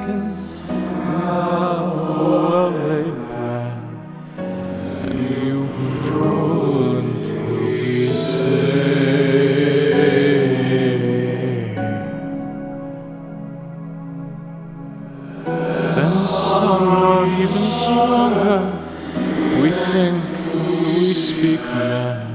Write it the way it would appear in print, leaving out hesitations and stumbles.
seconds. We have a well-laid plan, and you control until we say. Then some are even stronger. We think, we speak man.